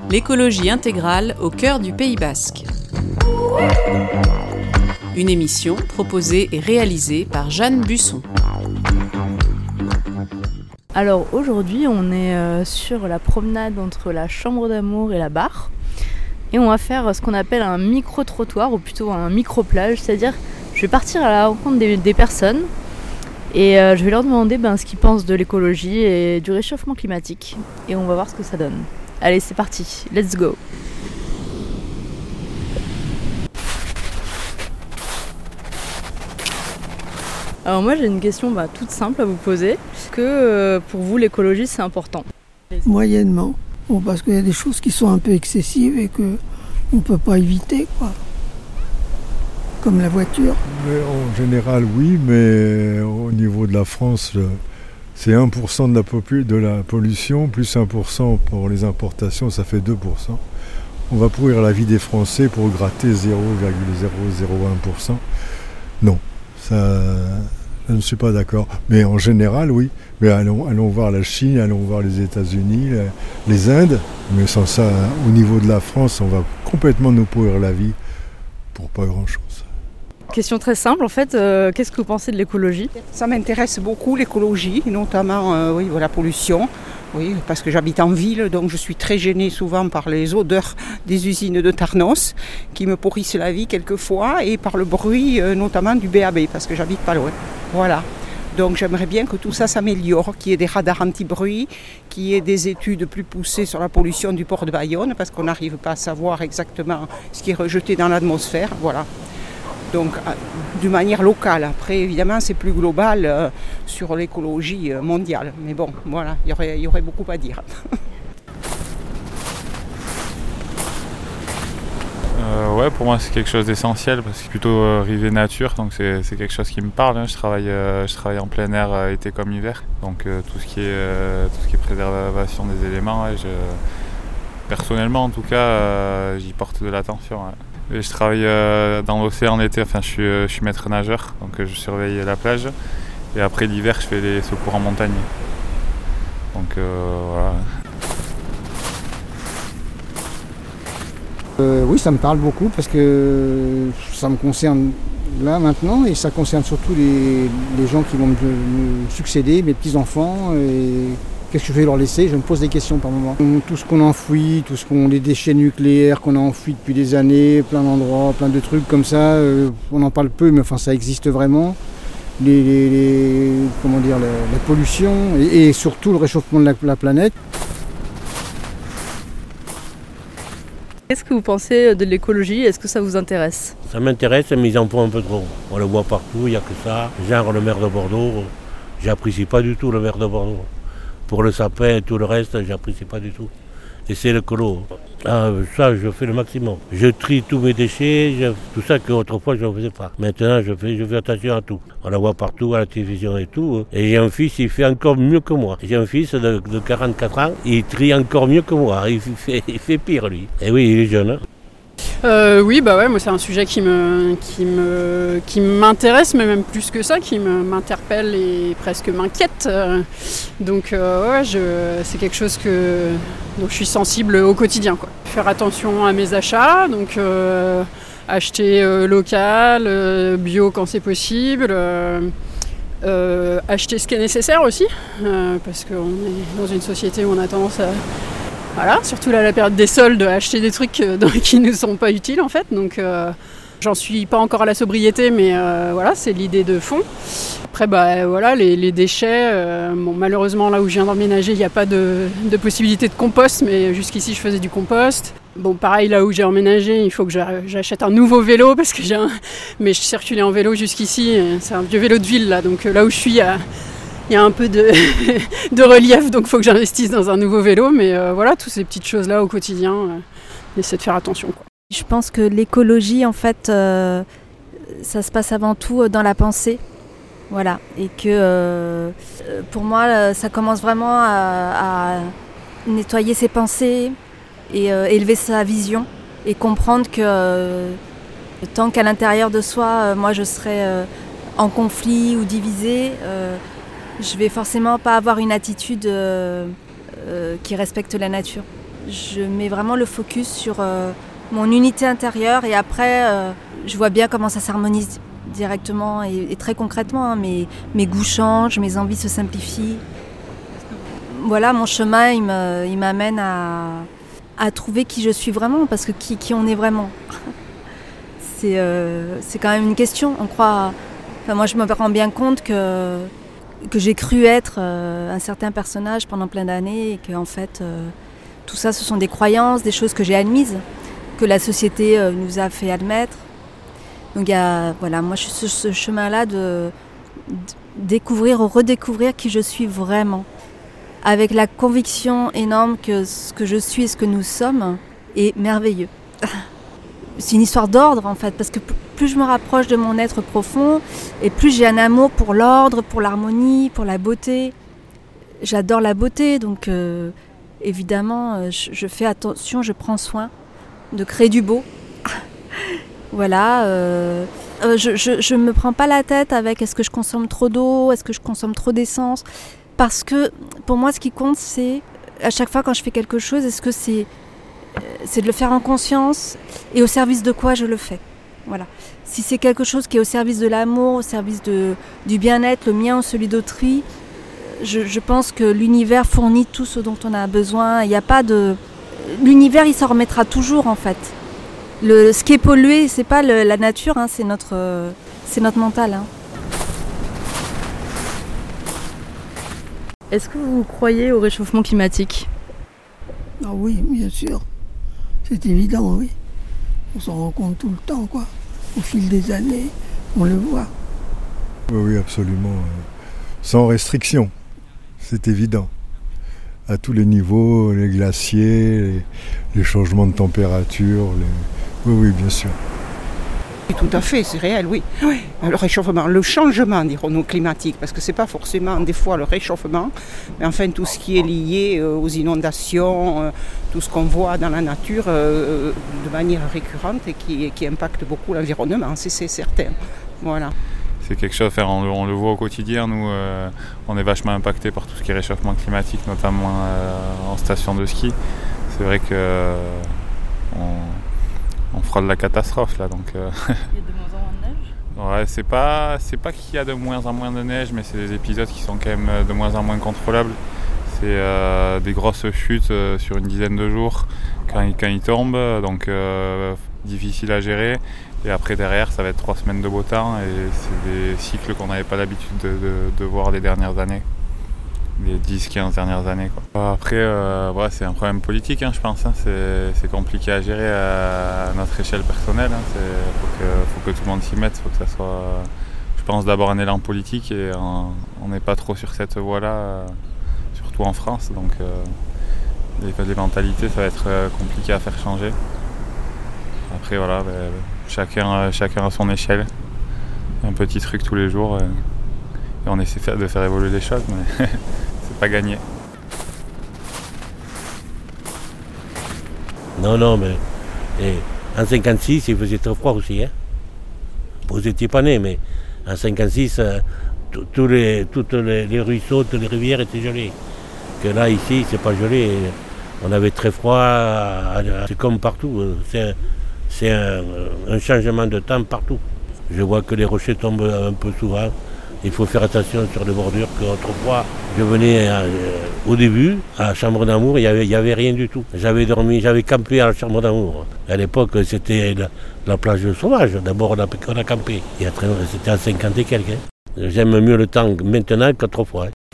L'écologie intégrale au cœur du Pays Basque. Une émission proposée et réalisée par Jeanne Busson. Alors aujourd'hui on est sur la promenade entre la Chambre d'Amour et la Barre et on va faire ce qu'on appelle un micro-trottoir ou plutôt un micro-plage, c'est-à-dire je vais partir à la rencontre des personnes et je vais leur demander ce qu'ils pensent de l'écologie et du réchauffement climatique et on va voir ce que ça donne. Allez, c'est parti, let's go. Alors moi j'ai une question toute simple à vous poser. Est-ce que pour vous l'écologie c'est important ? Moyennement. Bon, parce qu'il y a des choses qui sont un peu excessives et qu'on ne peut pas éviter, quoi. Comme la voiture. Mais en général oui, mais au niveau de la France, c'est 1% de la pollution, plus 1% pour les importations, ça fait 2%. On va pourrir la vie des Français pour gratter 0,001%. Non, ça, je ne suis pas d'accord. Mais en général, oui. Mais allons voir la Chine, allons voir les États-Unis, les Indes. Mais sans ça, au niveau de la France, on va complètement nous pourrir la vie pour pas grand-chose. Question très simple en fait, qu'est-ce que vous pensez de l'écologie ? Ça m'intéresse beaucoup l'écologie, notamment la pollution. Oui, parce que j'habite en ville, donc je suis très gênée souvent par les odeurs des usines de Tarnos qui me pourrissent la vie quelquefois et par le bruit notamment du BAB parce que j'habite pas loin. Voilà. Donc j'aimerais bien que tout ça s'améliore, qu'il y ait des radars anti-bruit, qu'il y ait des études plus poussées sur la pollution du port de Bayonne parce qu'on n'arrive pas à savoir exactement ce qui est rejeté dans l'atmosphère. Voilà. Donc, d'une manière locale. Après, évidemment, c'est plus global sur l'écologie mondiale. Mais bon, voilà, il y aurait beaucoup à dire. Pour moi, c'est quelque chose d'essentiel parce que c'est plutôt rivet nature, donc c'est quelque chose qui me parle. Je travaille en plein air été comme hiver, donc tout ce qui est préservation des éléments, personnellement en tout cas, j'y porte de l'attention. Ouais. Et je travaille dans l'océan en été, je suis maître nageur, donc je surveille la plage. Et après l'hiver, je fais les secours en montagne. Donc voilà. Oui, ça me parle beaucoup parce que ça me concerne là maintenant et ça concerne surtout les gens qui vont me succéder, mes petits-enfants. Et qu'est-ce que je vais leur laisser ? Je me pose des questions par moment. Tout ce qu'on enfouit, les déchets nucléaires qu'on a enfouis depuis des années, plein d'endroits, plein de trucs comme ça, on en parle peu, mais ça existe vraiment. La pollution et surtout le réchauffement de la planète. Qu'est-ce que vous pensez de l'écologie ? Est-ce que ça vous intéresse ? Ça m'intéresse, mais ils en font un peu trop. On le voit partout, il n'y a que ça. Genre le maire de Bordeaux, j'apprécie pas du tout le maire de Bordeaux. Pour le sapin et tout le reste, j'apprécie pas du tout. Et c'est l'écolo. Ça, je fais le maximum. Je trie tous mes déchets, tout ça qu'autrefois je ne faisais pas. Maintenant, je fais attention à tout. On la voit partout, à la télévision et tout. Et j'ai un fils, il fait encore mieux que moi. J'ai un fils de 44 ans, il trie encore mieux que moi. Il fait pire, lui. Et oui, il est jeune. Moi c'est un sujet qui m'intéresse, mais même plus que ça, qui m'interpelle et presque m'inquiète. C'est quelque chose dont je suis sensible au quotidien, quoi. Faire attention à mes achats, donc acheter local, bio quand c'est possible, acheter ce qui est nécessaire aussi, parce qu'on est dans une société où on a tendance à... Voilà, surtout là, la période des soldes, acheter des trucs qui ne sont pas utiles en fait. Donc j'en suis pas encore à la sobriété, mais c'est l'idée de fond. Après, les déchets, malheureusement là où je viens d'emménager, il n'y a pas de possibilité de compost, mais jusqu'ici je faisais du compost. Bon, pareil, là où j'ai emménagé, il faut que j'achète un nouveau vélo parce que mais je circulais en vélo jusqu'ici, c'est un vieux vélo de ville là, donc là où je suis, il y a un peu de relief, donc il faut que j'investisse dans un nouveau vélo. Mais toutes ces petites choses-là au quotidien, j'essaie de faire attention, quoi. Je pense que l'écologie, en fait, ça se passe avant tout dans la pensée. Voilà. Et que pour moi, ça commence vraiment à nettoyer ses pensées et élever sa vision. Et comprendre que tant qu'à l'intérieur de soi, moi je serais en conflit ou divisée, je vais forcément pas avoir une attitude qui respecte la nature. je mets vraiment le focus sur mon unité intérieure et après, je vois bien comment ça s'harmonise directement et très concrètement. Hein, mes goûts changent, mes envies se simplifient. Voilà, mon chemin, il m'amène à trouver qui je suis vraiment, parce que qui on est vraiment. C'est quand même une question. On croit. Enfin, moi, je me rends bien compte que j'ai cru être un certain personnage pendant plein d'années et que en fait, tout ça, ce sont des croyances, des choses que j'ai admises, que la société nous a fait admettre. Donc, moi, je suis sur ce chemin-là de découvrir ou redécouvrir qui je suis vraiment, avec la conviction énorme que ce que je suis et ce que nous sommes est merveilleux. C'est une histoire d'ordre en fait, parce que plus je me rapproche de mon être profond, et plus j'ai un amour pour l'ordre, pour l'harmonie, pour la beauté. J'adore la beauté, donc évidemment, je fais attention, je prends soin de créer du beau. Voilà, je me prends pas la tête avec est-ce que je consomme trop d'eau, est-ce que je consomme trop d'essence. Parce que pour moi, ce qui compte, c'est à chaque fois quand je fais quelque chose, est-ce que c'est de le faire en conscience et au service de quoi je le fais. Voilà. Si c'est quelque chose qui est au service de l'amour, au service du bien-être, le mien ou celui d'autrui, je pense que l'univers fournit tout ce dont on a besoin. Il n'y a pas de... L'univers, il s'en remettra toujours en fait. Ce qui est pollué, c'est pas la nature, hein, c'est notre mental. Hein. Est-ce que vous croyez au réchauffement climatique ? Ah oui, bien sûr. C'est évident, oui. On s'en rend compte tout le temps, quoi. Au fil des années, on le voit. Oui, absolument. Sans restriction, c'est évident. À tous les niveaux, les glaciers, les changements de température. Oui, bien sûr. Tout à fait, c'est réel, oui. Le réchauffement, le changement, dirons-nous, climatique, parce que ce n'est pas forcément des fois le réchauffement, mais enfin tout ce qui est lié aux inondations, tout ce qu'on voit dans la nature de manière récurrente et qui impacte beaucoup l'environnement, c'est certain. Voilà. C'est quelque chose, on le voit au quotidien, nous on est vachement impacté par tout ce qui est réchauffement climatique, notamment en station de ski. C'est vrai que on frôle la catastrophe là, donc. Il y a de moins en moins de neige ? Ouais, c'est pas qu'il y a de moins en moins de neige, mais c'est des épisodes qui sont quand même de moins en moins contrôlables. C'est des grosses chutes sur une dizaine de jours quand il tombe, donc difficile à gérer. Et après derrière, ça va être 3 semaines de beau temps et c'est des cycles qu'on n'avait pas l'habitude de voir les dernières années. Les 10-15 dernières années, quoi. Après, c'est un problème politique, hein, je pense. Hein. C'est compliqué à gérer à notre échelle personnelle. Hein. Faut que tout le monde s'y mette. Faut que ça soit, je pense, d'abord un élan politique et on n'est pas trop sur cette voie-là, surtout en France. Donc, les mentalités, ça va être compliqué à faire changer. Après, voilà, chacun à son échelle. Un petit truc tous les jours. Et on essaie de faire évoluer les choses, mais c'est pas gagné. Non, mais en 56, il faisait très froid aussi. Hein. Vous n'étiez pas né, mais en 56, tous les ruisseaux, toutes les rivières étaient gelées. Que là, ici, c'est pas gelé. On avait très froid, c'est comme partout. C'est un changement de temps partout. Je vois que les rochers tombent un peu souvent. Il faut faire attention sur les bordures, qu'autrefois, je venais au début, à la Chambre d'Amour, il n'y avait rien du tout. J'avais campé à la Chambre d'Amour. À l'époque, c'était la plage sauvage. D'abord, on a campé. C'était à 50 et quelques. Hein. J'aime mieux le temps maintenant qu'autrefois. Hein.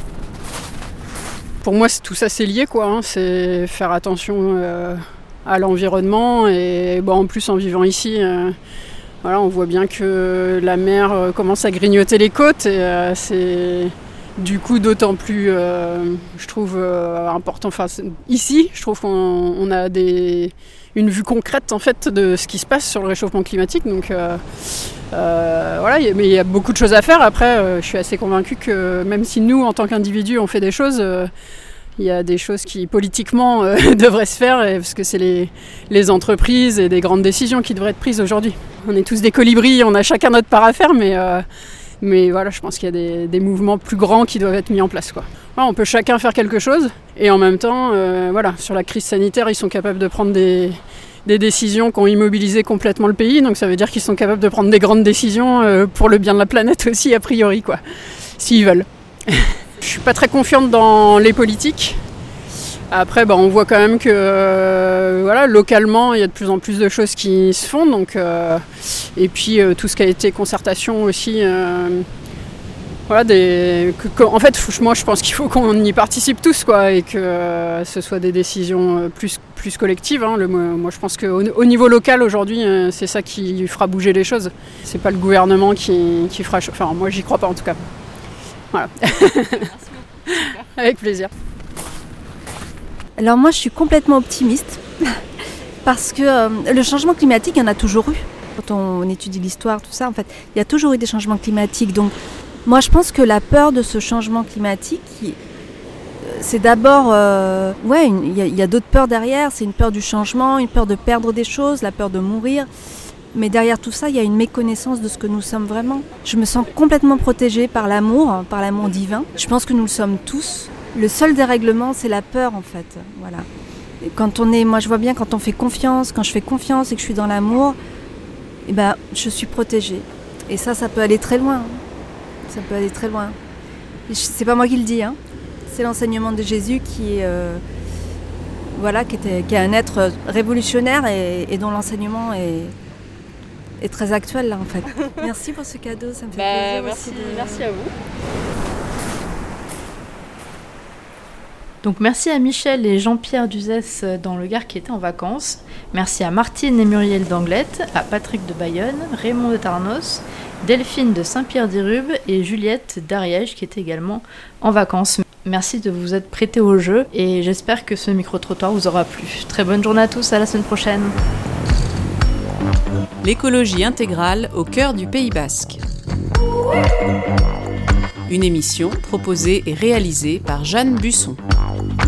Pour moi, tout ça, c'est lié, quoi. Hein. C'est faire attention à l'environnement. Et en plus, en vivant ici... Voilà, on voit bien que la mer commence à grignoter les côtes et c'est du coup d'autant plus, je trouve, important. Enfin, ici, je trouve qu'on a une vue concrète en fait de ce qui se passe sur le réchauffement climatique. Donc voilà, mais il y a beaucoup de choses à faire. Après, je suis assez convaincue que même si nous, en tant qu'individus, on fait des choses, il y a des choses qui politiquement devraient se faire parce que c'est les entreprises et des grandes décisions qui devraient être prises aujourd'hui. On est tous des colibris, on a chacun notre part à faire, mais Mais voilà, je pense qu'il y a des mouvements plus grands qui doivent être mis en place, quoi. Voilà, on peut chacun faire quelque chose et en même temps, voilà, sur la crise sanitaire, ils sont capables de prendre des décisions qui ont immobilisé complètement le pays. Donc ça veut dire qu'ils sont capables de prendre des grandes décisions pour le bien de la planète aussi, a priori, quoi, s'ils veulent. Je suis pas très confiante dans les politiques. Après, on voit quand même que voilà, localement, il y a de plus en plus de choses qui se font. Donc, et puis tout ce qui a été concertation aussi. Voilà, en fait, moi, je pense qu'il faut qu'on y participe tous, quoi, et que ce soit des décisions plus collectives. Hein. Moi, je pense qu'au niveau local, aujourd'hui, c'est ça qui fera bouger les choses. C'est pas le gouvernement qui fera... Enfin, moi, j'y crois pas, en tout cas. Voilà. Avec plaisir. Alors moi je suis complètement optimiste parce que le changement climatique, il y en a toujours eu. Quand on étudie l'histoire, tout ça, en fait, il y a toujours eu des changements climatiques. Donc moi je pense que la peur de ce changement climatique, c'est d'abord... il y a d'autres peurs derrière. C'est une peur du changement, une peur de perdre des choses, la peur de mourir. Mais derrière tout ça, il y a une méconnaissance de ce que nous sommes vraiment. Je me sens complètement protégée par l'amour divin. Je pense que nous le sommes tous. Le seul dérèglement, c'est la peur, en fait. Voilà. Et moi, je vois bien quand on fait confiance, quand je fais confiance et que je suis dans l'amour, je suis protégée. Et ça peut aller très loin. Ça peut aller très loin. Et c'est pas moi qui le dis, hein. C'est l'enseignement de Jésus qui est un être révolutionnaire et dont l'enseignement est très actuel, là, en fait. Merci pour ce cadeau, ça me fait plaisir. Merci à vous. Donc merci à Michel et Jean-Pierre Duzès dans le Gard qui étaient en vacances. Merci à Martine et Muriel d'Anglette, à Patrick de Bayonne, Raymond de Tarnos, Delphine de Saint-Pierre-d'Irube et Juliette d'Ariège qui étaient également en vacances. Merci de vous être prêtés au jeu et j'espère que ce micro-trottoir vous aura plu. Très bonne journée à tous, à la semaine prochaine. L'écologie intégrale au cœur du Pays Basque. Une émission proposée et réalisée par Jeanne Busson.